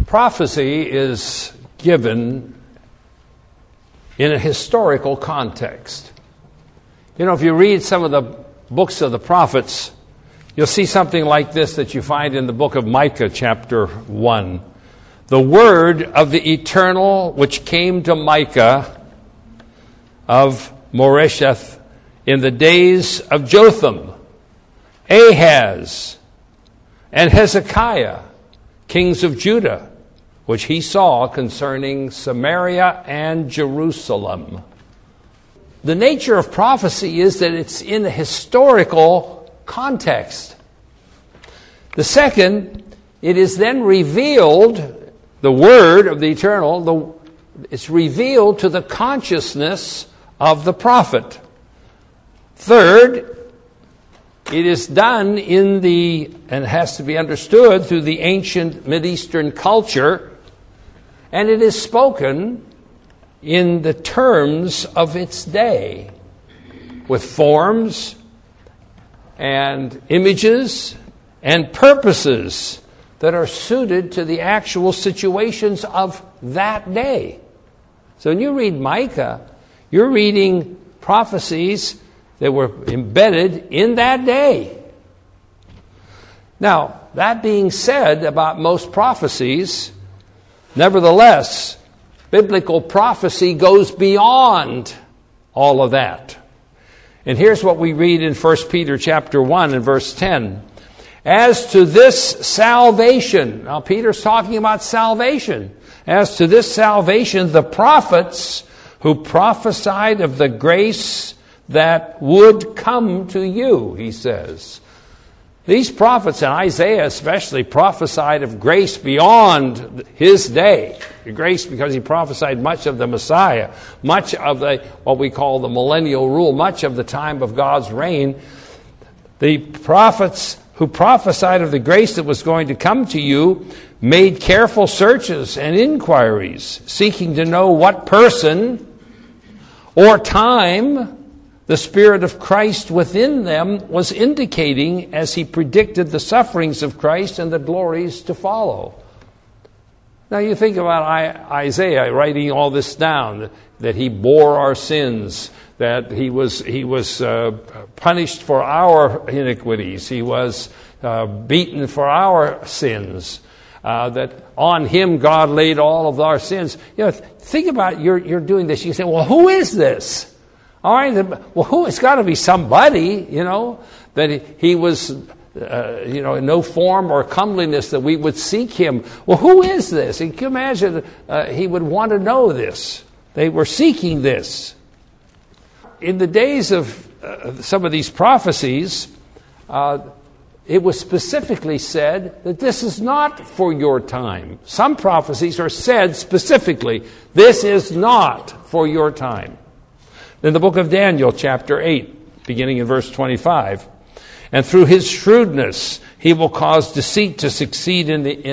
Prophecy is given in a historical context. You know, if you read some of the books of the prophets, you'll see something like this that you find in the book of Micah, chapter 1. The word of the eternal which came to Micah of Moresheth in the days of Jotham, Ahaz, and Hezekiah, kings of Judah, which he saw concerning Samaria and Jerusalem. The nature of prophecy is that it's in a historical context. The second, it is then revealed, the word of the eternal, it's revealed to the consciousness of the prophet. Third, it is done and it has to be understood through the ancient Mideastern culture, and it is spoken in the terms of its day, with forms and images and purposes that are suited to the actual situations of that day. So when you read Micah, you're reading prophecies that were embedded in that day. Now, that being said about most prophecies, nevertheless, biblical prophecy goes beyond all of that. And here's what we read in 1 Peter chapter 1 and verse 10. As to this salvation, now Peter's talking about salvation. As to this salvation, the prophets who prophesied of the grace that would come to you, he says. These prophets, and Isaiah especially, prophesied of grace beyond his day. Grace because he prophesied much of the Messiah, much of what we call the millennial rule, much of the time of God's reign. The prophets who prophesied of the grace that was going to come to you made careful searches and inquiries, seeking to know what person or time the Spirit of Christ within them was indicating as he predicted the sufferings of Christ and the glories to follow. Now you think about Isaiah writing all this down, that he bore our sins, that he was punished for our iniquities, he was beaten for our sins, that on him God laid all of our sins. You know, think about you're doing this. You say, well, who is this? All right, well, it's got to be somebody, that he was, in no form or comeliness that we would seek him. Well, who is this? And can you imagine he would want to know this? They were seeking this. In the days of some of these prophecies, it was specifically said that this is not for your time. Some prophecies are said specifically, this is not for your time. In the book of Daniel, chapter 8, beginning in verse 25, and through his shrewdness he will cause deceit to succeed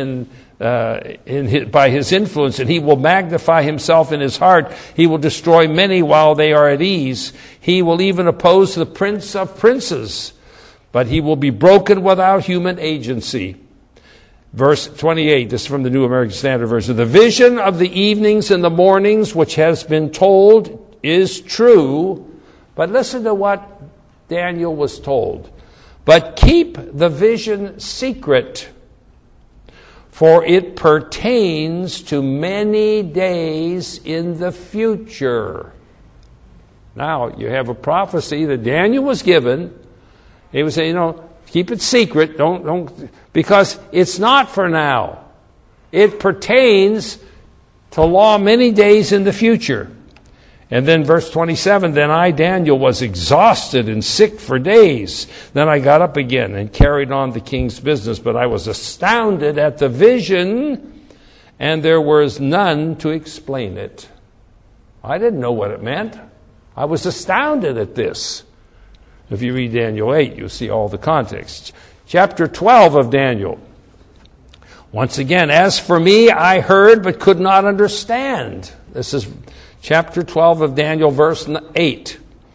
by his influence, and he will magnify himself in his heart. He will destroy many while they are at ease. He will even oppose the prince of princes, but he will be broken without human agency. Verse 28, this is from the New American Standard Version. The vision of the evenings and the mornings which has been told is true, but listen to what Daniel was told. But keep the vision secret, for it pertains to many days in the future. Now, you have a prophecy that Daniel was given. He was saying, keep it secret, don't, because it's not for now. It pertains to law many days in the future. And then verse 27, then I, Daniel, was exhausted and sick for days. Then I got up again and carried on the king's business, but I was astounded at the vision, and there was none to explain it. I didn't know what it meant. I was astounded at this. If you read Daniel 8, you'll see all the context. Chapter 12 of Daniel. Once again, as for me, I heard but could not understand. This is chapter 12 of Daniel, verse 8.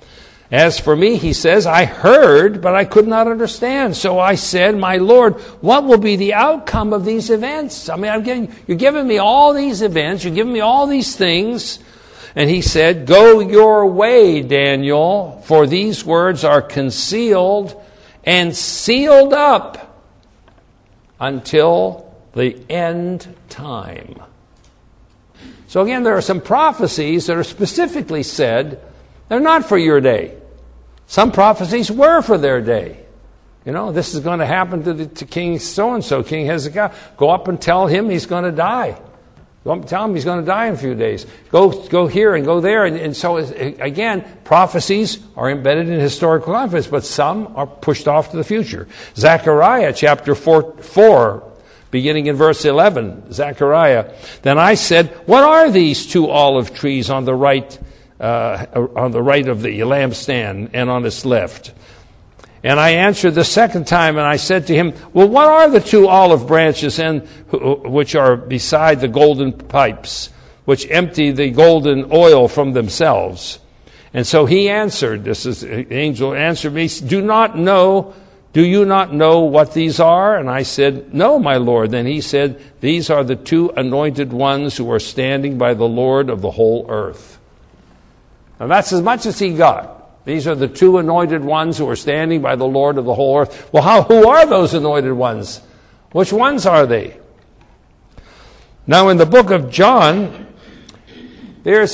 As for me, he says, I heard, but I could not understand. So I said, my Lord, what will be the outcome of these events? I mean, you're giving me all these events, you're giving me all these things. And he said, go your way, Daniel, for these words are concealed and sealed up until the end time. So again, there are some prophecies that are specifically said, they're not for your day. Some prophecies were for their day. You know, this is going to happen to King so-and-so, King Hezekiah. Go up and tell him he's going to die. Go up and tell him he's going to die in a few days. Go here and go there. And so, again, prophecies are embedded in historical events, but some are pushed off to the future. Zechariah chapter 4, beginning in verse 11. Zechariah, then I said, what are these two olive trees on the right of the lampstand and on its left? And I answered the second time, and I said to him, well, what are the two olive branches which are beside the golden pipes, which empty the golden oil from themselves? And so he answered, this is the angel answered me, do you not know what these are? And I said, no, my Lord. Then he said, these are the two anointed ones who are standing by the Lord of the whole earth. And that's as much as he got. These are the two anointed ones who are standing by the Lord of the whole earth. Well, who are those anointed ones? Which ones are they? Now, in the book of John, there's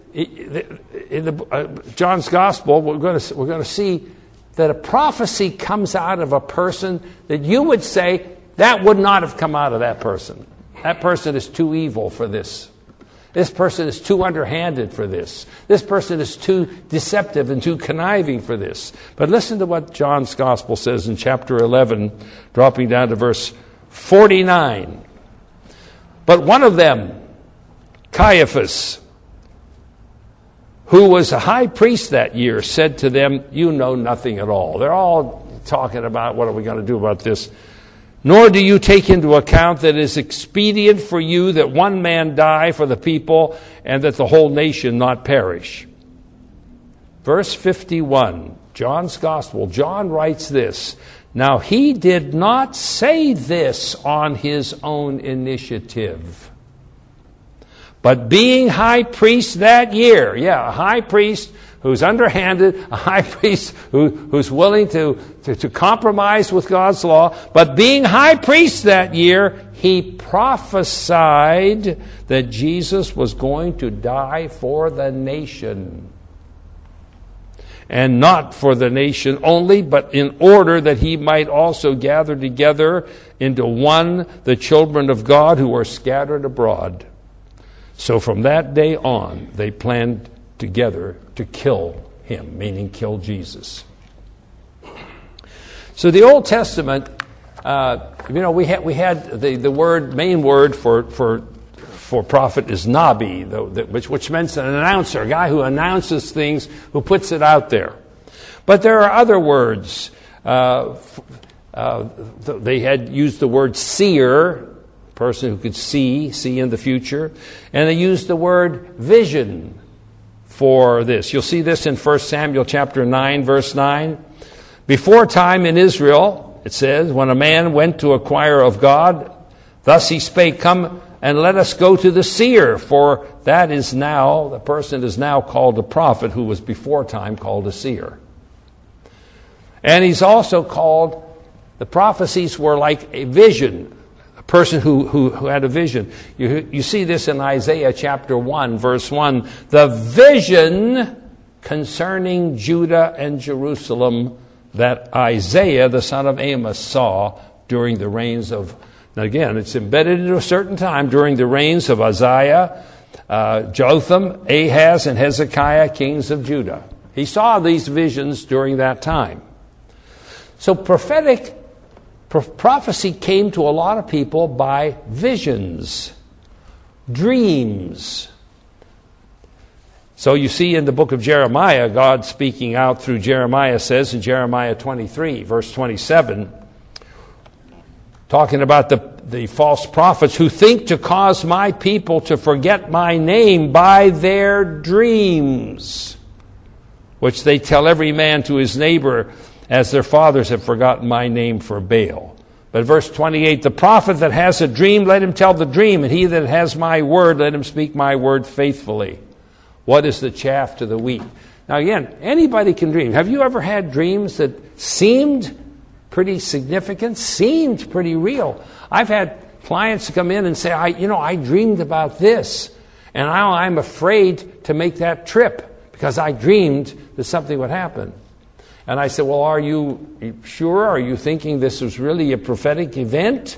John's Gospel, we're going to see that a prophecy comes out of a person that you would say that would not have come out of that person. That person is too evil for this. This person is too underhanded for this. This person is too deceptive and too conniving for this. But listen to what John's Gospel says in chapter 11, dropping down to verse 49. But one of them, Caiaphas, who was a high priest that year, said to them, you know nothing at all. They're all talking about what are we going to do about this. Nor do you take into account that it is expedient for you that one man die for the people and that the whole nation not perish. Verse 51, John's Gospel, John writes this, now he did not say this on his own initiative, but being high priest that year, a high priest who's underhanded, a high priest who's willing to compromise with God's law. But being high priest that year, he prophesied that Jesus was going to die for the nation. And not for the nation only, but in order that he might also gather together into one the children of God who are scattered abroad. So from that day on, they planned together to kill him, meaning kill Jesus. So the Old Testament, we had the main word for prophet is nabi, which means an announcer, a guy who announces things, who puts it out there. But there are other words. They had used the word seer, person who could see in the future, and they used the word vision for this. You'll see this in 1 Samuel chapter 9, verse 9. Before time in Israel, it says, when a man went to inquire of God, thus he spake, come and let us go to the seer, for that is now, the person is now called a prophet who was before time called a seer. And he's also called, the prophecies were like a vision, a person who had a vision. You see this in Isaiah chapter 1, verse 1. The vision concerning Judah and Jerusalem that Isaiah, the son of Amos, saw during the reigns of, now again, it's embedded into a certain time, during the reigns of Uzziah, Jotham, Ahaz, and Hezekiah, kings of Judah. He saw these visions during that time. So prophecy came to a lot of people by visions, dreams. So you see in the book of Jeremiah, God speaking out through Jeremiah says in Jeremiah 23, verse 27, talking about the false prophets who think to cause my people to forget my name by their dreams. which they tell every man to his neighbor, as their fathers have forgotten my name for Baal. But verse 28, the prophet that has a dream, let him tell the dream, and he that has my word, let him speak my word faithfully. What is the chaff to the wheat? Now again, anybody can dream. Have you ever had dreams that seemed pretty significant, seemed pretty real? I've had clients come in and say, I dreamed about this, and now I'm afraid to make that trip because I dreamed that something would happen. And I said, well, are you sure? Are you thinking this was really a prophetic event?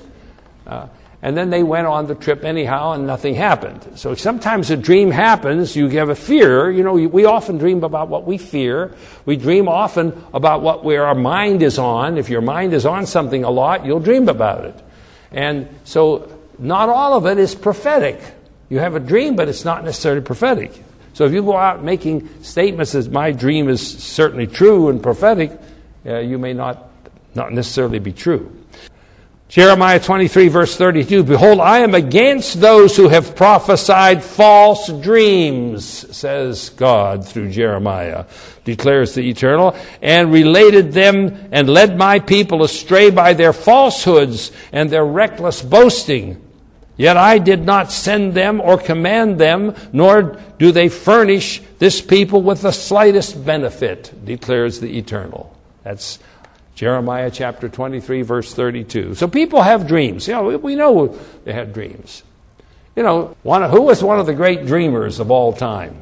And then they went on the trip anyhow, and nothing happened. So sometimes a dream happens, you have a fear. We often dream about what we fear. We dream often about where our mind is on. If your mind is on something a lot, you'll dream about it. And so not all of it is prophetic. You have a dream, but it's not necessarily prophetic. So if you go out making statements as my dream is certainly true and prophetic, you may not necessarily be true. Jeremiah 23, verse 32, behold, I am against those who have prophesied false dreams, says God through Jeremiah, declares the Eternal, and related them and led my people astray by their falsehoods and their reckless boasting. Yet I did not send them or command them, nor do they furnish this people with the slightest benefit, declares the Eternal. That's Jeremiah chapter 23, verse 32. So people have dreams. We know they have dreams. Who was one of the great dreamers of all time?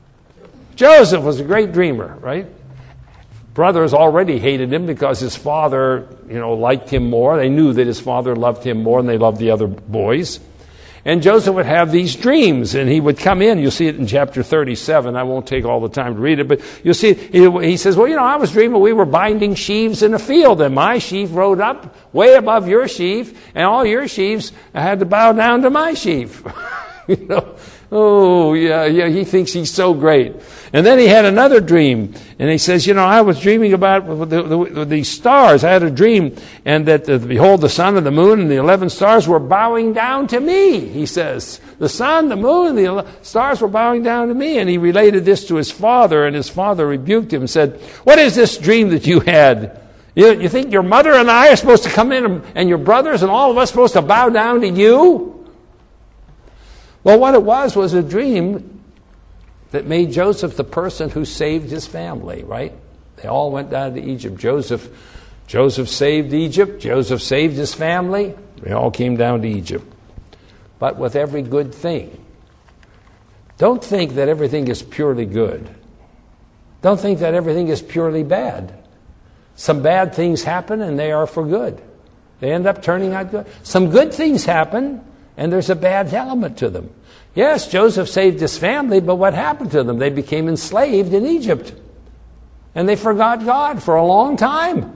Joseph was a great dreamer, right? Brothers already hated him because his father, liked him more. They knew that his father loved him more than they loved the other boys. And Joseph would have these dreams, and he would come in. You'll see it in chapter 37. I won't take all the time to read it, but you'll see he says, I was dreaming we were binding sheaves in a field, and my sheaf rode up way above your sheaf, and all your sheaves had to bow down to my sheaf. Oh, yeah, he thinks he's so great. And then he had another dream, and he says, I was dreaming about the stars. I had a dream, and that, behold, the sun and the moon and the 11 stars were bowing down to me, he says. The sun, the moon, and the stars were bowing down to me. And he related this to his father, and his father rebuked him and said, what is this dream that you had? You think your mother and I are supposed to come in, and your brothers and all of us supposed to bow down to you? Well, what it was a dream that made Joseph the person who saved his family, right? They all went down to Egypt. Joseph saved Egypt. Joseph saved his family. They all came down to Egypt. But with every good thing. Don't think that everything is purely good. Don't think that everything is purely bad. Some bad things happen and they are for good. They end up turning out good. Some good things happen and there's a bad element to them. Yes, Joseph saved his family, but what happened to them? They became enslaved in Egypt. And they forgot God for a long time.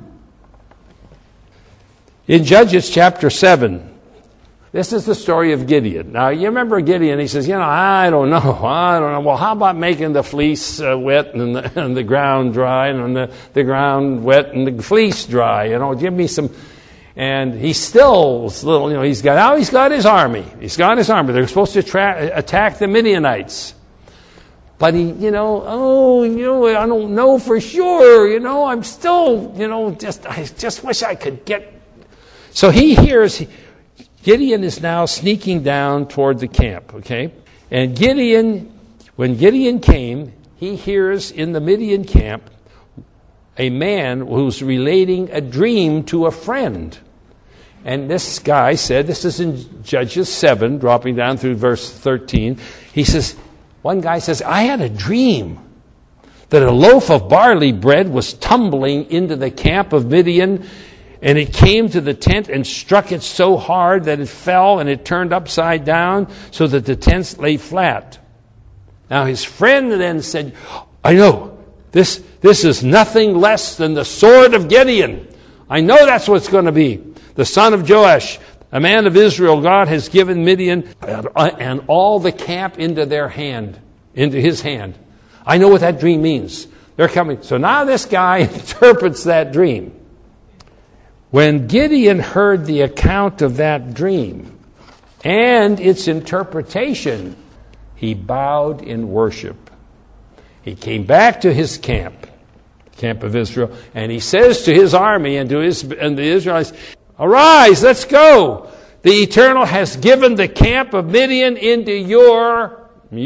In Judges chapter 7, this is the story of Gideon. Now, you remember Gideon, he says, I don't know. Well, how about making the fleece wet and the ground dry, and the ground wet and the fleece dry? Give me some... And he still was little, he's got his army. He's got his army. They're supposed to attack the Midianites. But he, I don't know for sure. I'm still, I just wish I could get. So he hears, Gideon is now sneaking down toward the camp, okay? And when Gideon came, he hears in the Midian camp a man who's relating a dream to a friend. And this guy said, this is in Judges 7, dropping down through verse 13. One guy says, I had a dream that a loaf of barley bread was tumbling into the camp of Midian, and it came to the tent and struck it so hard that it fell and it turned upside down so that the tent lay flat. Now his friend then said, I know, this is nothing less than the sword of Gideon. I know that's what it's going to be. The son of Joash, a man of Israel, God has given Midian and all the camp into his hand. I know what that dream means. They're coming. So now this guy interprets that dream. When Gideon heard the account of that dream and its interpretation, he bowed in worship. He came back to his camp of Israel, and he says to his army and to the Israelites, "Arise, let's go. The Eternal has given the camp of Midian into your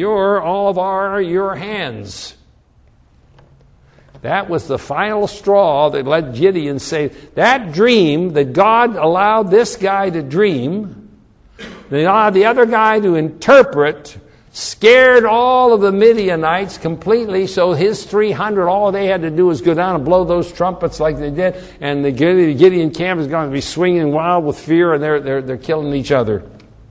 hands." That was the final straw that let Gideon say, that dream that God allowed this guy to dream, they allowed the other guy to interpret, scared all of the Midianites completely, so his 300, all they had to do was go down and blow those trumpets like they did, and the Gideon camp is going to be swinging wild with fear, and they're killing each other.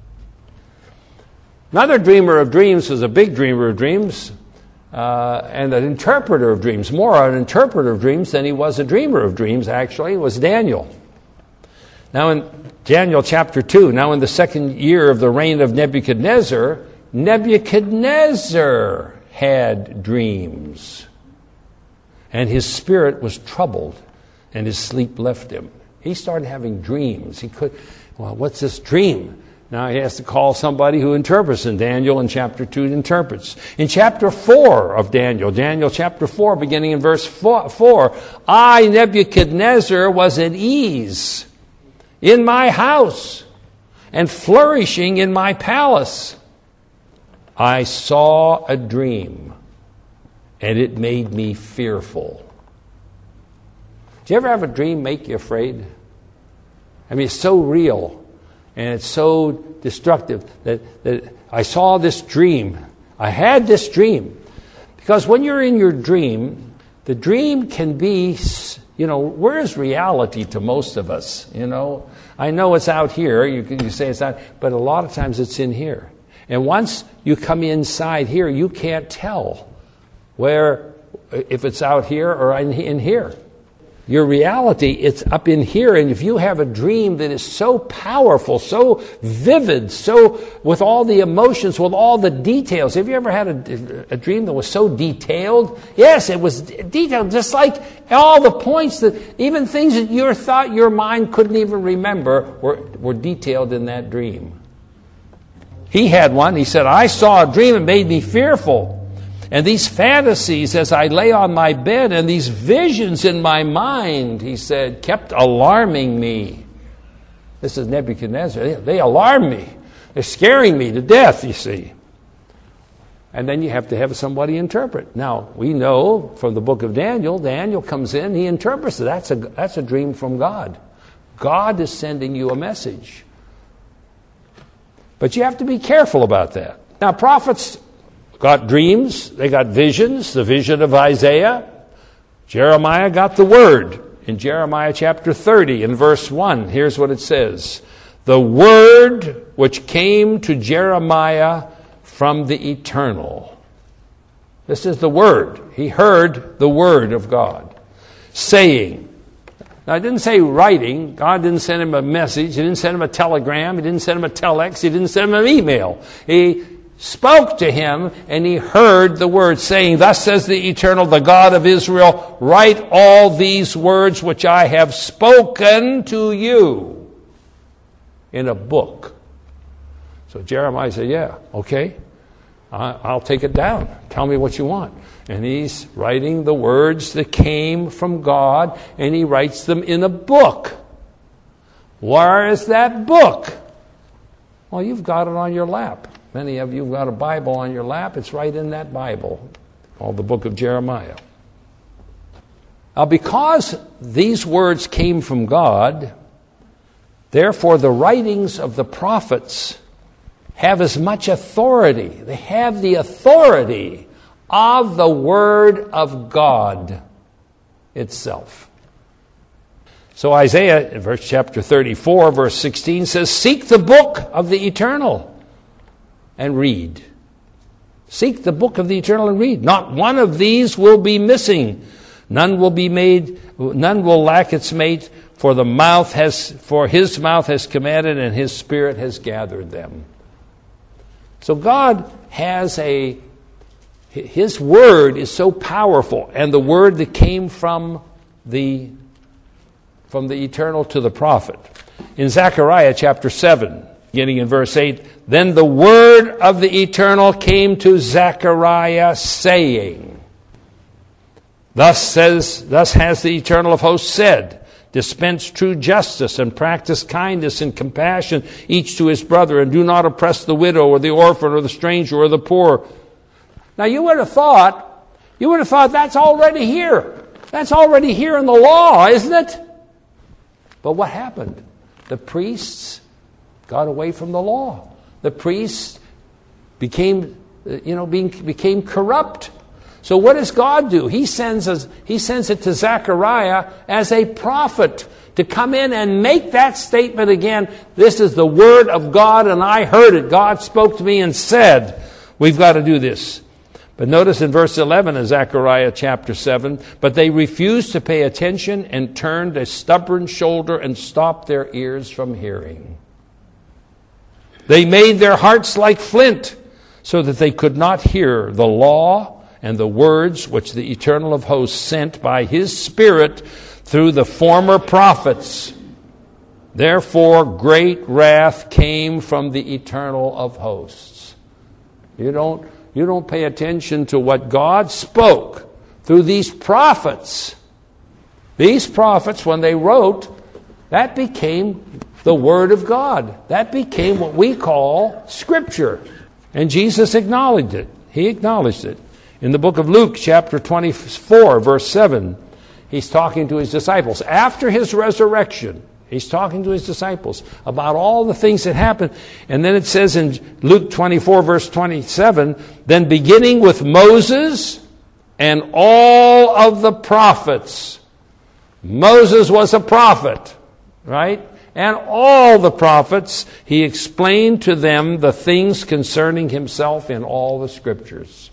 Another dreamer of dreams was a big dreamer of dreams, and an interpreter of dreams. More an interpreter of dreams than he was a dreamer of dreams, actually, was Daniel. Now in Daniel chapter 2, now in the second year of the reign of Nebuchadnezzar had dreams, and his spirit was troubled, and his sleep left him. He started having dreams. What's this dream? Now he has to call somebody who interprets, and Daniel in chapter 2 interprets. In chapter 4 of Daniel chapter 4, beginning in verse 4, I, Nebuchadnezzar, was at ease in my house and flourishing in my palace. I saw a dream, and it made me fearful. Do you ever have a dream make you afraid? I mean, it's so real, and it's so destructive that I saw this dream. I had this dream. Because when you're in your dream, the dream can be, where's reality to most of us? I know it's out here. You say it's out, but a lot of times it's in here. And once you come inside here, you can't tell if it's out here or in here. Your reality, it's up in here. And if you have a dream that is so powerful, so vivid, so with all the emotions, with all the details. Have you ever had a dream that was so detailed? Yes, it was detailed, just like all the points that, even things that you thought your mind couldn't even remember were detailed in that dream. He had one. He said, I saw a dream that made me fearful. And these fantasies as I lay on my bed and these visions in my mind, he said, kept alarming me. This is Nebuchadnezzar. They alarm me. They're scaring me to death, you see. And then you have to have somebody interpret. Now, we know from the book of Daniel comes in, he interprets it. That's a dream from God. God is sending you a message. But you have to be careful about that. Now, prophets got dreams, they got visions, the vision of Isaiah. Jeremiah got the word. In Jeremiah chapter 30, in verse 1, here's what it says. The word which came to Jeremiah from the Eternal. This is the word. He heard the word of God, saying. Now, it didn't say writing. God didn't send him a message. He didn't send him a telegram. He didn't send him a telex. He didn't send him an email. He spoke to him, and he heard the word, saying, Thus says the Eternal, the God of Israel, write all these words which I have spoken to you in a book. So Jeremiah said, yeah, okay, I'll take it down. Tell me what you want. And he's writing the words that came from God, and he writes them in a book. Where is that book? Well, you've got it on your lap. Many of you have got a Bible on your lap. It's right in that Bible, called the book of Jeremiah. Now, because these words came from God, therefore the writings of the prophets have as much authority. They have the authority of the Word of God itself. So Isaiah, in verse chapter 34, verse 16, says, Seek the book of the Eternal and read. Seek the book of the Eternal and read. Not one of these will be missing. None will lack its mate, for his mouth has commanded and his spirit has gathered them. So God has his word is so powerful, and the word that came from the Eternal to the prophet. In Zechariah chapter 7, beginning in verse 8, Then the word of the Eternal came to Zechariah, saying, Thus has the Eternal of hosts said, dispense true justice and practice kindness and compassion each to his brother, and do not oppress the widow or the orphan or the stranger or the poor. Now you would have thought that's already here. That's already here in the law, isn't it? But what happened? The priests got away from the law. The priests became corrupt. So what does God do? He sends it to Zechariah as a prophet to come in and make that statement again. This is the word of God, and I heard it. God spoke to me and said, we've got to do this. But notice in verse 11 of Zechariah chapter 7, but they refused to pay attention and turned a stubborn shoulder and stopped their ears from hearing. They made their hearts like flint so that they could not hear the law and the words which the Eternal of hosts sent by his Spirit through the former prophets. Therefore great wrath came from the Eternal of hosts. You don't pay attention to what God spoke through these prophets. These prophets, when they wrote, that became the Word of God. That became what we call Scripture. And Jesus acknowledged it. He acknowledged it. In the book of Luke, chapter 24, verse 7, he's talking to his disciples. After his resurrection, he's talking to his disciples about all the things that happened. And then it says in Luke 24, verse 27, then beginning with Moses and all of the prophets. Moses was a prophet, right? And all the prophets, he explained to them the things concerning himself in all the Scriptures.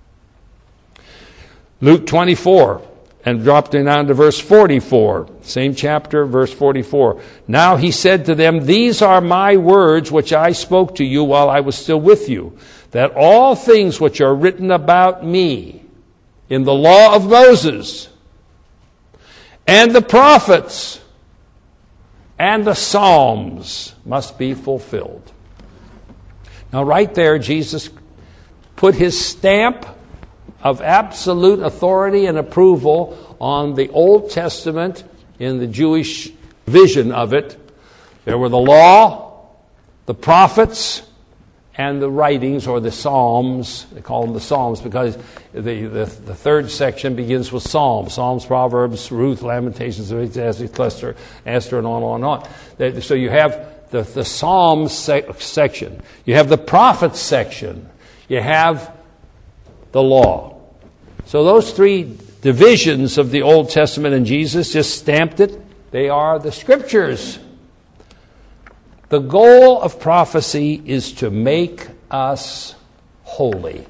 Luke 24, and dropping down to verse 44, same chapter, verse 44. Now he said to them, these are my words which I spoke to you while I was still with you, that all things which are written about me in the law of Moses and the prophets and the Psalms must be fulfilled. Now right there, Jesus put his stamp of absolute authority and approval on the Old Testament in the Jewish vision of it. There were the law, the prophets, and the writings, or the Psalms. They call them the Psalms because the third section begins with Psalms. Psalms, Proverbs, Ruth, Lamentations, Esther, and on and on. So you have the Psalms section. You have the prophets section. You have the law. So those three divisions of the Old Testament, and Jesus just stamped it. They are the Scriptures. The goal of prophecy is to make us holy.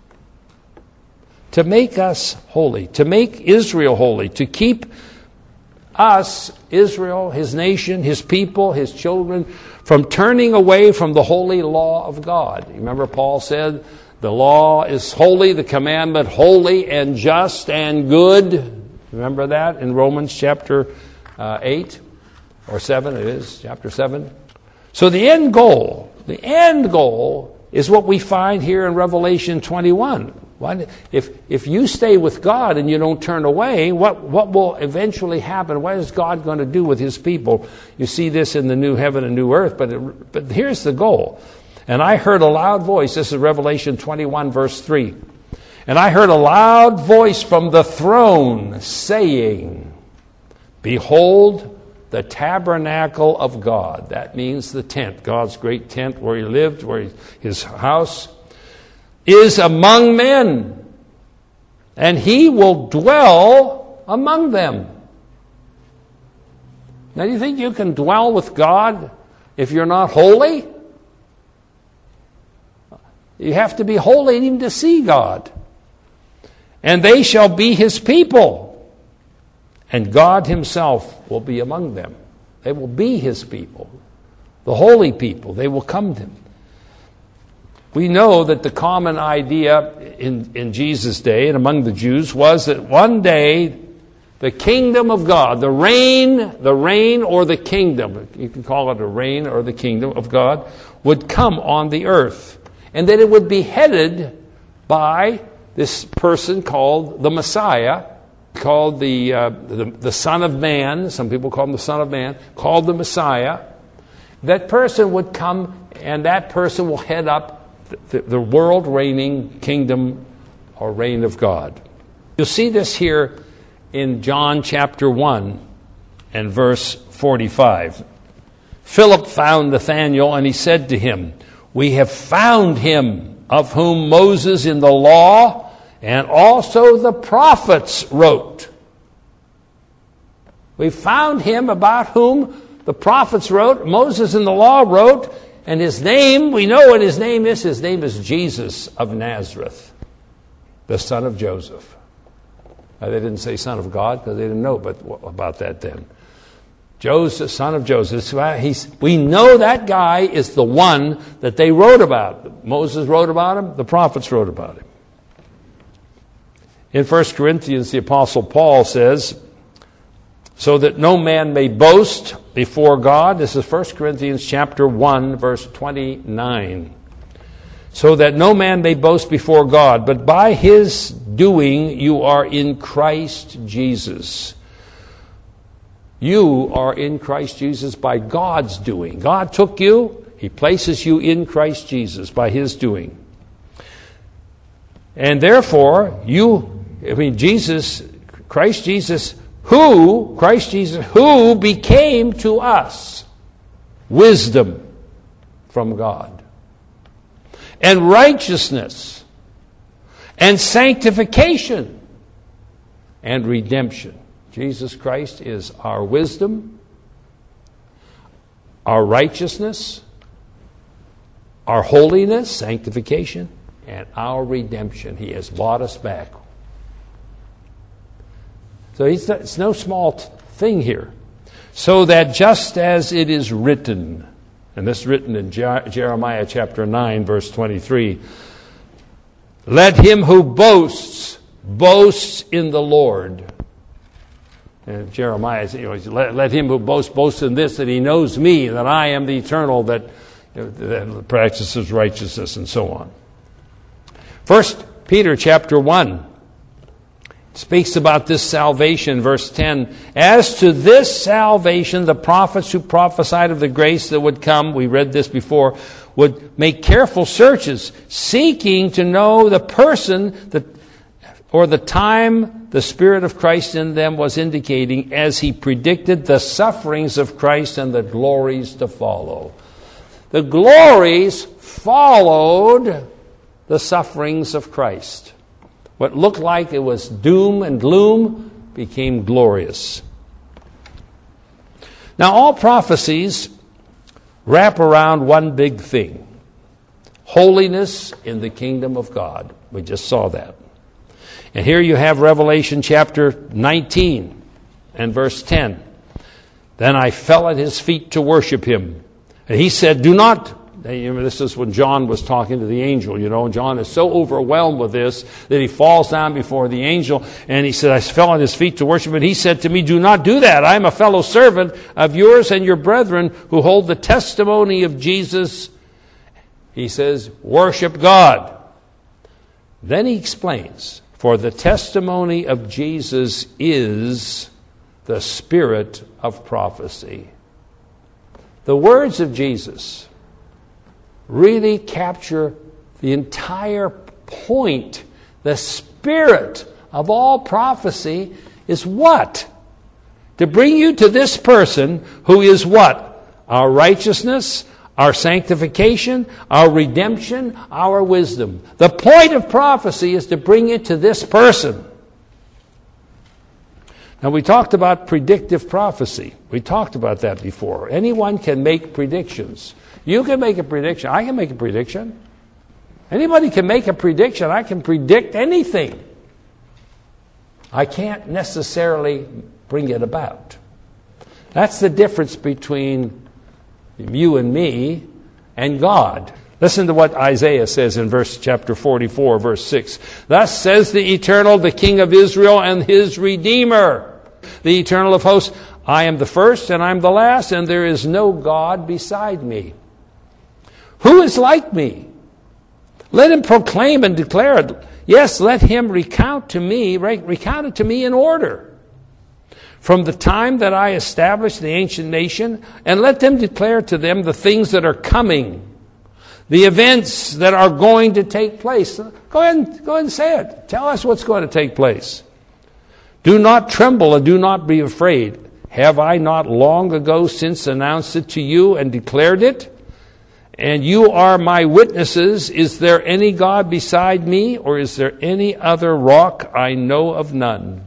To make us holy. To make Israel holy. To keep us, Israel, his nation, his people, his children, from turning away from the holy law of God. Remember Paul said, the law is holy, the commandment holy and just and good. Remember that in Romans chapter 8 or 7, it is, chapter 7. So the end goal is what we find here in Revelation 21. If you stay with God and you don't turn away, what will eventually happen? What is God going to do with his people? You see this in the new heaven and new earth, but here's the goal. And I heard a loud voice. This is Revelation 21, verse 3. And I heard a loud voice from the throne saying, behold, the tabernacle of God. That means the tent, God's great tent where he lived, where his house, is among men. And he will dwell among them. Now, do you think you can dwell with God if you're not holy? You have to be holy even to see God. And they shall be his people. And God himself will be among them. They will be his people. The holy people. They will come to him. We know that the common idea in Jesus' day and among the Jews was that one day the kingdom of God, the reign or the kingdom, you can call it a reign or the kingdom of God, would come on the earth. And that it would be headed by this person called the Messiah, called the Son of Man. Some people call him the Son of Man, called the Messiah. That person would come, and that person will head up the world reigning kingdom or reign of God. You'll see this here in John chapter 1 and verse 45. Philip found Nathanael, and he said to him, "We have found him of whom Moses in the law and also the prophets wrote." We found him about whom the prophets wrote, Moses in the law wrote, and his name, we know what his name is. His name is Jesus of Nazareth, the son of Joseph. Now, they didn't say son of God because they didn't know about that then. Joseph, son of Joseph. We know that guy is the one that they wrote about. Moses wrote about him. The prophets wrote about him. In 1 Corinthians, the Apostle Paul says, so that no man may boast before God. This is 1 Corinthians chapter 1, verse 29. So that no man may boast before God, but by his doing you are in Christ Jesus. You are in Christ Jesus by God's doing. God took you, he places you in Christ Jesus by his doing. And therefore, Christ Jesus, who became to us wisdom from God, and righteousness, and sanctification, and redemption. Jesus Christ is our wisdom, our righteousness, our holiness, sanctification, and our redemption. He has bought us back. So it's no small thing here. So that just as it is written, and this is written in Jeremiah chapter 9, verse 23, let him who boasts, boasts in the Lord. And Jeremiah, let him who boasts, boast in this, that he knows me, that I am the eternal, that practices righteousness, and so on. 1 Peter chapter 1 speaks about this salvation, verse 10. As to this salvation, the prophets who prophesied of the grace that would come, we read this before, would make careful searches, seeking to know the person or the time the Spirit of Christ in them was indicating as he predicted the sufferings of Christ and the glories to follow. The glories followed the sufferings of Christ. What looked like it was doom and gloom became glorious. Now, all prophecies wrap around one big thing: holiness in the kingdom of God. We just saw that. And here you have Revelation chapter 19 and verse 10. Then I fell at his feet to worship him. And he said, do not... This is when John was talking to the angel, and John is so overwhelmed with this that he falls down before the angel, and he said, I fell at his feet to worship him. He said to me, do not do that. I am a fellow servant of yours and your brethren who hold the testimony of Jesus. He says, worship God. Then he explains, for the testimony of Jesus is the spirit of prophecy. The words of Jesus really capture the entire point. The spirit of all prophecy is what? To bring you to this person who is what? Our righteousness, our sanctification, our redemption, our wisdom. The point of prophecy is to bring you to this person. Now, we talked about predictive prophecy. We talked about that before. Anyone can make predictions. You can make a prediction. I can make a prediction. Anybody can make a prediction. I can predict anything. I can't necessarily bring it about. That's the difference between you and me and God. Listen to what Isaiah says in chapter 44, verse 6. Thus says the Eternal, the King of Israel and his Redeemer, the Eternal of hosts, I am the first and I am the last, and there is no God beside me. Who is like me? Let him proclaim and declare it. Yes, let him recount it to me in order. From the time that I established the ancient nation, and let them declare to them the things that are coming, the events that are going to take place. Go ahead and say it. Tell us what's going to take place. Do not tremble and do not be afraid. Have I not long ago since announced it to you and declared it? And you are my witnesses. Is there any God beside me, or is there any other rock? I know of none.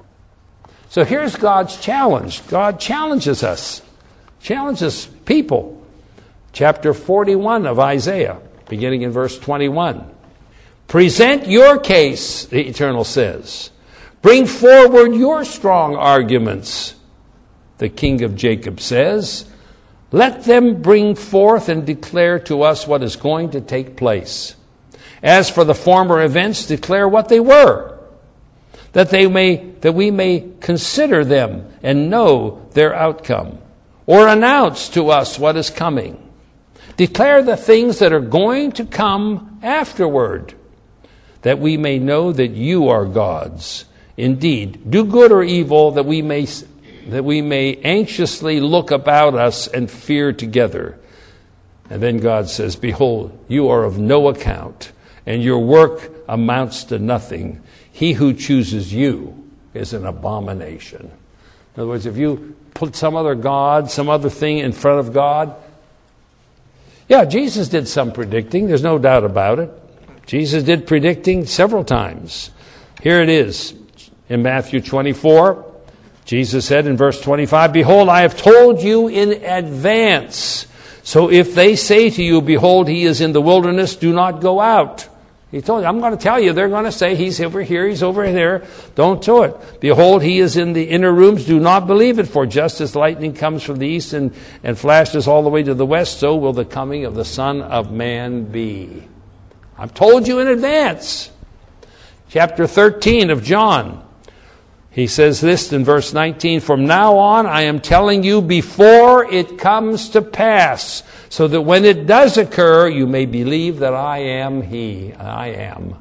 So here's God's challenge. God challenges us, challenges people. Chapter 41 of Isaiah, beginning in verse 21. Present your case, the Eternal says. Bring forward your strong arguments, the King of Jacob says. Let them bring forth and declare to us what is going to take place. As for the former events, declare what they were, that we may consider them and know their outcome, or announce to us what is coming. Declare the things that are going to come afterward, that we may know that you are God's. Indeed, do good or evil, that we may anxiously look about us and fear together. And then God says, behold, you are of no account, and your work amounts to nothing. He who chooses you is an abomination. In other words, if you put some other God, some other thing in front of God, yeah, Jesus did some predicting. There's no doubt about it. Jesus did predicting several times. Here it is in Matthew 24. Jesus said in verse 25, behold, I have told you in advance. So if they say to you, behold, he is in the wilderness, do not go out. He told you, I'm going to tell you, they're going to say, he's over here, he's over there. Don't do it. Behold, he is in the inner rooms. Do not believe it, for just as lightning comes from the east and flashes all the way to the west, so will the coming of the Son of Man be. I've told you in advance. Chapter 13 of John. He says this in verse 19, from now on I am telling you before it comes to pass, so that when it does occur, you may believe that I am He. I am.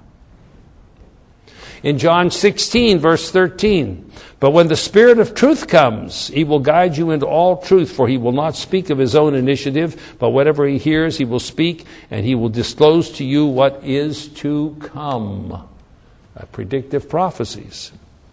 In John 16, verse 13, but when the Spirit of truth comes, He will guide you into all truth, for He will not speak of His own initiative, but whatever He hears, He will speak, and He will disclose to you what is to come. Predictive prophecies.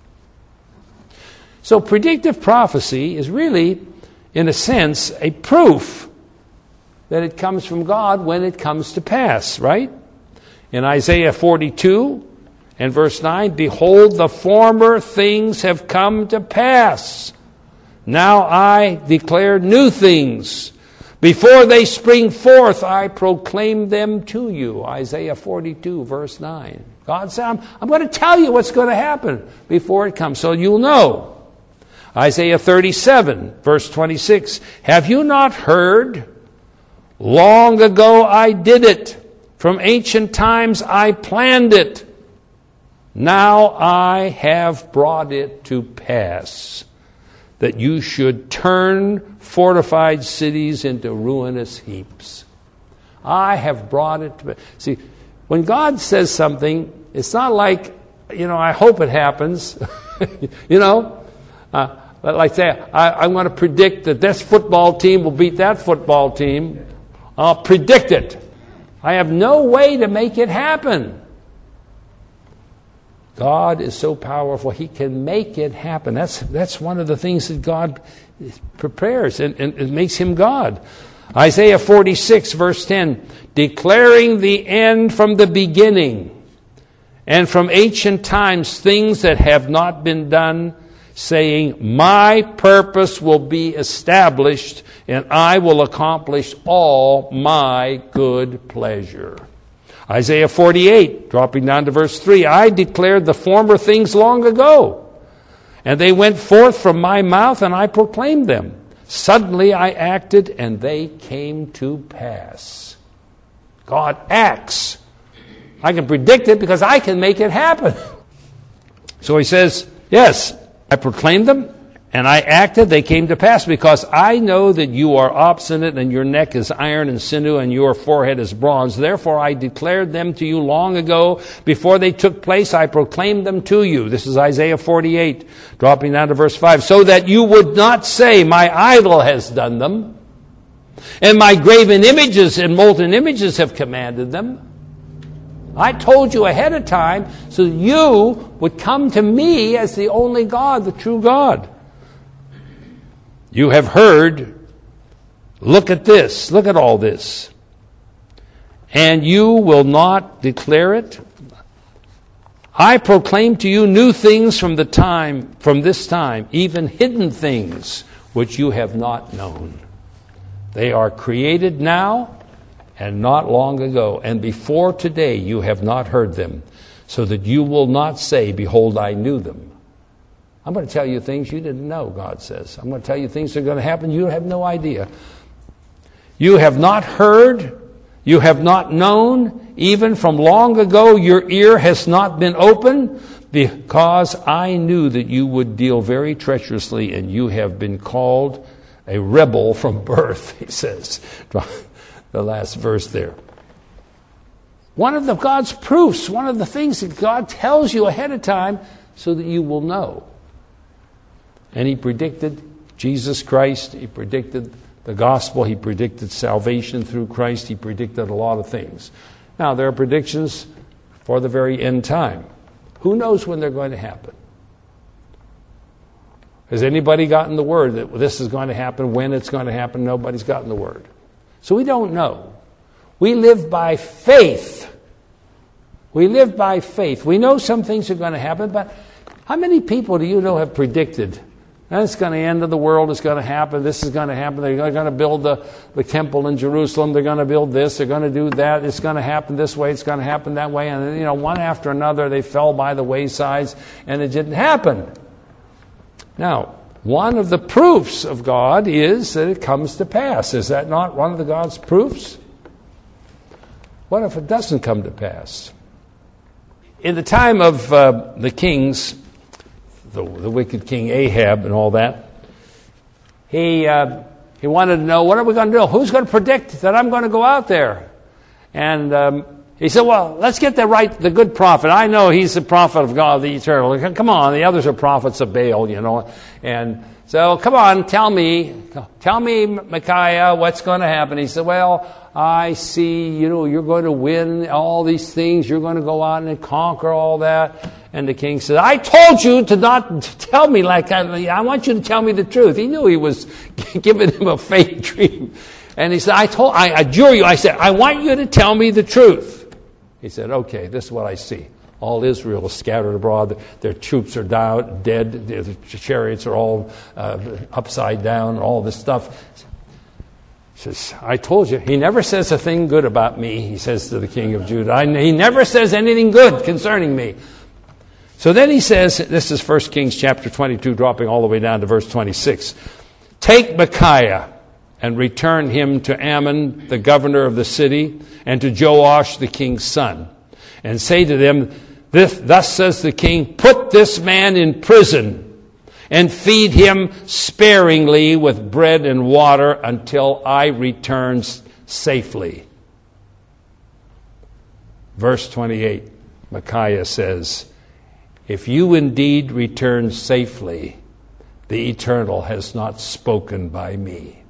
So predictive prophecy is really, in a sense, a proof that it comes from God when it comes to pass, right? In Isaiah 42 and verse 9, behold, the former things have come to pass. Now I declare new things. Before they spring forth, I proclaim them to you. Isaiah 42, verse 9. God said, I'm going to tell you what's going to happen before it comes, so you'll know. Isaiah 37, verse 26. Have you not heard? Long ago I did it. From ancient times I planned it. Now I have brought it to pass, that you should turn fortified cities into ruinous heaps. I have brought it to pass. See, when God says something, it's not like, I hope it happens. Like say, I'm going to predict that this football team will beat that football team. I'll predict it. I have no way to make it happen. God is so powerful, He can make it happen. That's one of the things that God prepares and it makes Him God. Isaiah 46, verse 10, declaring the end from the beginning, and from ancient times things that have not been done, saying, my purpose will be established, and I will accomplish all my good pleasure. Isaiah 48, dropping down to verse 3, I declared the former things long ago, and they went forth from my mouth, and I proclaimed them. Suddenly I acted, and they came to pass. God acts. I can predict it because I can make it happen. So He says, yes, I proclaimed them, and I acted, they came to pass, because I know that you are obstinate, and your neck is iron and sinew, and your forehead is bronze. Therefore I declared them to you long ago. Before they took place, I proclaimed them to you. This is Isaiah 48, dropping down to verse 5. So that you would not say, my idol has done them, and my graven images and molten images have commanded them. I told you ahead of time so that you would come to me as the only God, the true God. You have heard, look at this, look at all this, and you will not declare it. I proclaim to you new things from this time, even hidden things which you have not known. They are created now and not long ago, and before today you have not heard them, so that you will not say, behold, I knew them. I'm going to tell you things you didn't know, God says. I'm going to tell you things that are going to happen you have no idea. You have not heard, you have not known, even from long ago your ear has not been open, because I knew that you would deal very treacherously, and you have been called a rebel from birth, he says. The last verse there. One of God's proofs, one of the things that God tells you ahead of time so that you will know. And he predicted Jesus Christ. He predicted the gospel. He predicted salvation through Christ. He predicted a lot of things. Now, there are predictions for the very end time. Who knows when they're going to happen? Has anybody gotten the word that this is going to happen, when it's going to happen? Nobody's gotten the word. So we don't know. We live by faith. We live by faith. We know some things are going to happen, but how many people do you know have predicted it's going to end of the world, it's going to happen, this is going to happen, they're going to build the temple in Jerusalem, they're going to build this, they're going to do that, it's going to happen this way, it's going to happen that way, and one after another they fell by the waysides and it didn't happen. Now, one of the proofs of God is that it comes to pass. Is that not one of God's proofs? What if it doesn't come to pass? In the time of the kings, the wicked king Ahab and all that, he wanted to know, what are we going to do? Who's going to predict that I'm going to go out there? And he said, well, let's get the good prophet. I know he's the prophet of God, the eternal. Come on, the others are prophets of Baal, And so, come on, tell me, Micaiah, what's going to happen? He said, well, I see, you're going to win all these things. You're going to go out and conquer all that. And the king said, I told you to not tell me like that. I want you to tell me the truth. He knew he was giving him a fake dream. And he said, I adjure you. I said, I want you to tell me the truth. He said, okay, this is what I see. All Israel is scattered abroad. Their troops are down, dead. Their chariots are all upside down, all this stuff. He says, I told you. He never says a thing good about me, he says to the king of Judah. He never says anything good concerning me. So then he says, this is 1 Kings chapter 22, dropping all the way down to verse 26. Take Micaiah and return him to Ammon, the governor of the city, and to Joash, the king's son, and say to them, thus says the king, put this man in prison and feed him sparingly with bread and water until I return safely. Verse 28, Micaiah says, if you indeed return safely, the Eternal has not spoken by me.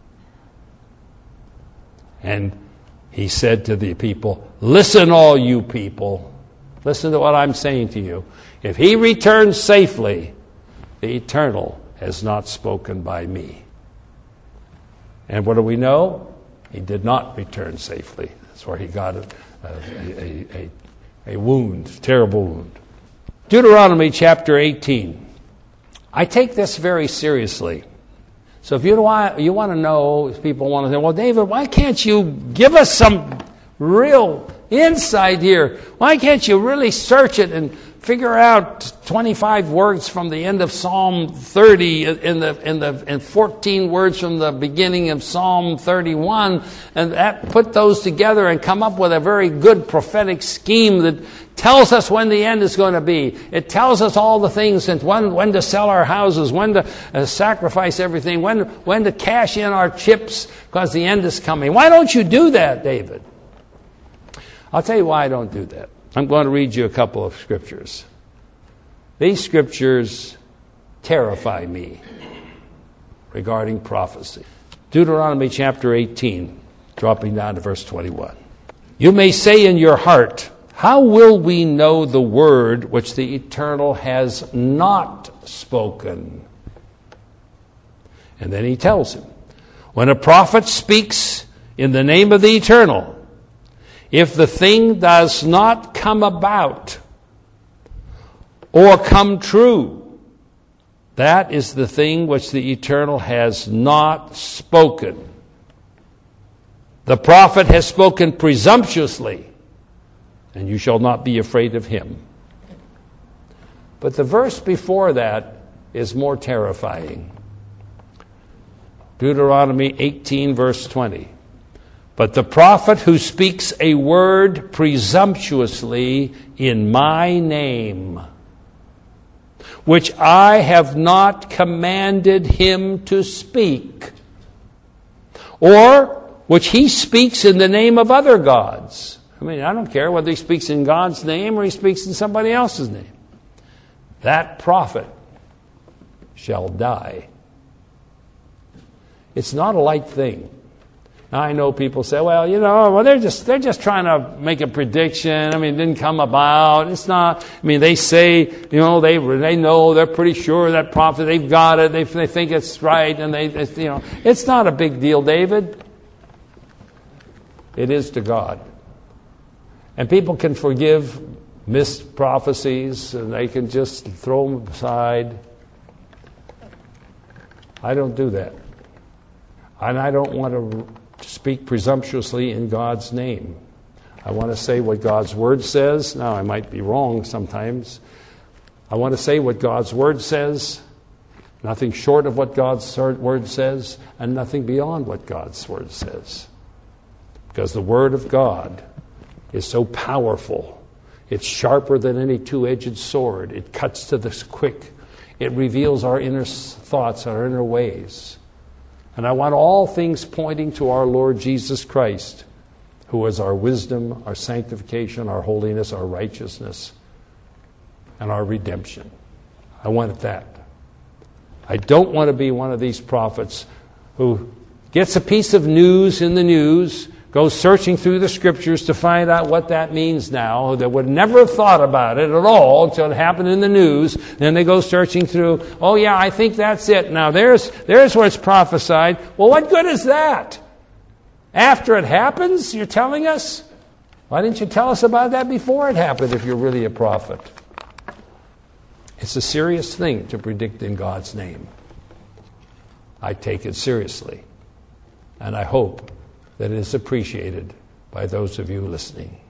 And he said to the people, listen, all you people. Listen to what I'm saying to you. If he returns safely, the Eternal has not spoken by me. And what do we know? He did not return safely. That's where he got a wound, terrible wound. Deuteronomy chapter 18. I take this very seriously. So if you want to know, if people want to say, well, David, why can't you give us some real insight here? Why can't you really search it and figure out 25 words from the end of Psalm 30 and 14 words from the beginning of Psalm 31, and put those together and come up with a very good prophetic scheme that tells us when the end is going to be. It tells us all the things, and when to sell our houses, when to sacrifice everything, when to cash in our chips because the end is coming. Why don't you do that, David? I'll tell you why I don't do that. I'm going to read you a couple of scriptures. These scriptures terrify me regarding prophecy. Deuteronomy chapter 18, dropping down to verse 21. You may say in your heart, how will we know the word which the Eternal has not spoken? And then he tells him, when a prophet speaks in the name of the Eternal, if the thing does not come about or come true, that is the thing which the Eternal has not spoken. The prophet has spoken presumptuously, and you shall not be afraid of him. But the verse before that is more terrifying. Deuteronomy 18, verse 20. But the prophet who speaks a word presumptuously in my name, which I have not commanded him to speak, or which he speaks in the name of other gods. I mean, I don't care whether he speaks in God's name or he speaks in somebody else's name. That prophet shall die. It's not a light thing. Now, I know people say, well, they're just trying to make a prediction. I mean, it didn't come about. It's not. I mean, they say, they know, they're pretty sure that prophet, they've got it. They think it's right, and it's not a big deal, David. It is to God. And people can forgive missed prophecies, and they can just throw them aside. I don't do that. And I don't want to speak presumptuously in God's name. I want to say what God's Word says. Now, I might be wrong sometimes. I want to say what God's Word says, nothing short of what God's Word says, and nothing beyond what God's Word says. Because the Word of God is so powerful. It's sharper than any two-edged sword. It cuts to the quick. It reveals our inner thoughts, our inner ways. And I want all things pointing to our Lord Jesus Christ, who is our wisdom, our sanctification, our holiness, our righteousness, and our redemption. I want that. I don't want to be one of these prophets who gets a piece of news in the news, goes searching through the scriptures to find out what that means now, that would never have thought about it at all until it happened in the news. Then they go searching through, oh yeah, I think that's it. Now there's where it's prophesied. Well, what good is that? After it happens, you're telling us? Why didn't you tell us about that before it happened if you're really a prophet? It's a serious thing to predict in God's name. I take it seriously. And I hope that it is appreciated by those of you listening.